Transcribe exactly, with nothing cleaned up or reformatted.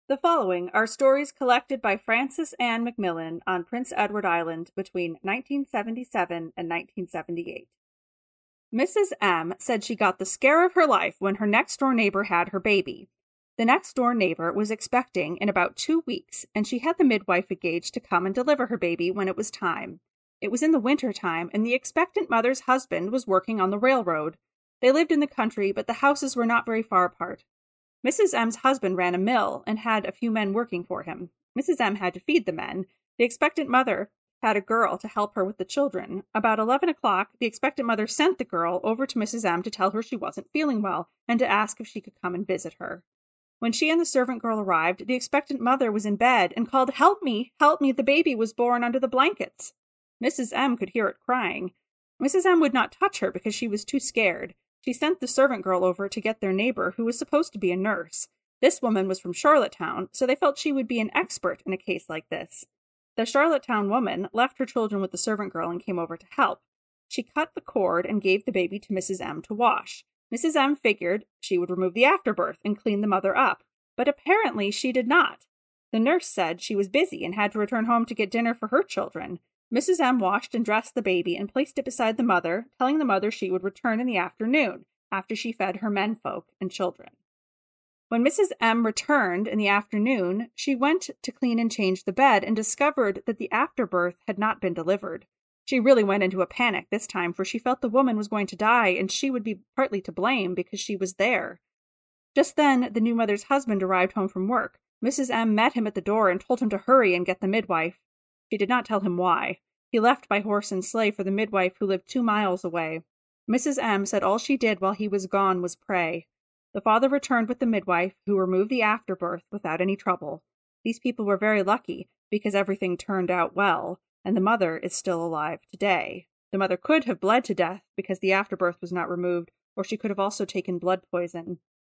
The following are stories collected by Frances Anne Macmillan on Prince Edward Island between nineteen seventy-seven and nineteen seventy-eight. Missus M said she got the scare of her life when her next-door neighbor had her baby. The next-door neighbor was expecting in about two weeks, and she had the midwife engaged to come and deliver her baby when it was time. It was in the winter time, and the expectant mother's husband was working on the railroad. They lived in the country, but the houses were not very far apart. Missus M's husband ran a mill and had a few men working for him. Missus M had to feed the men. The expectant mother had a girl to help her with the children. About eleven o'clock, the expectant mother sent the girl over to Missus M to tell her she wasn't feeling well and to ask if she could come and visit her. When she and the servant girl arrived, the expectant mother was in bed and called, "Help me! Help me! The baby was born under the blankets." Missus M could hear it crying. Missus M would not touch her because she was too scared. She sent the servant girl over to get their neighbor, who was supposed to be a nurse. This woman was from Charlottetown, so they felt she would be an expert in a case like this. The Charlottetown woman left her children with the servant girl and came over to help. She cut the cord and gave the baby to Missus M to wash. Missus M figured she would remove the afterbirth and clean the mother up, but apparently she did not. The nurse said she was busy and had to return home to get dinner for her children. Missus M washed and dressed the baby and placed it beside the mother, telling the mother she would return in the afternoon, after she fed her menfolk and children. When Missus M returned in the afternoon, she went to clean and change the bed and discovered that the afterbirth had not been delivered. She really went into a panic this time, for she felt the woman was going to die and she would be partly to blame because she was there. Just then, the new mother's husband arrived home from work. Missus M met him at the door and told him to hurry and get the midwife. She did not tell him why. He left by horse and sleigh for the midwife who lived two miles away. Missus M said all she did while he was gone was pray. The father returned with the midwife, who removed the afterbirth without any trouble. These people were very lucky because everything turned out well, and the mother is still alive today. The mother could have bled to death because the afterbirth was not removed, or she could have also taken blood poison.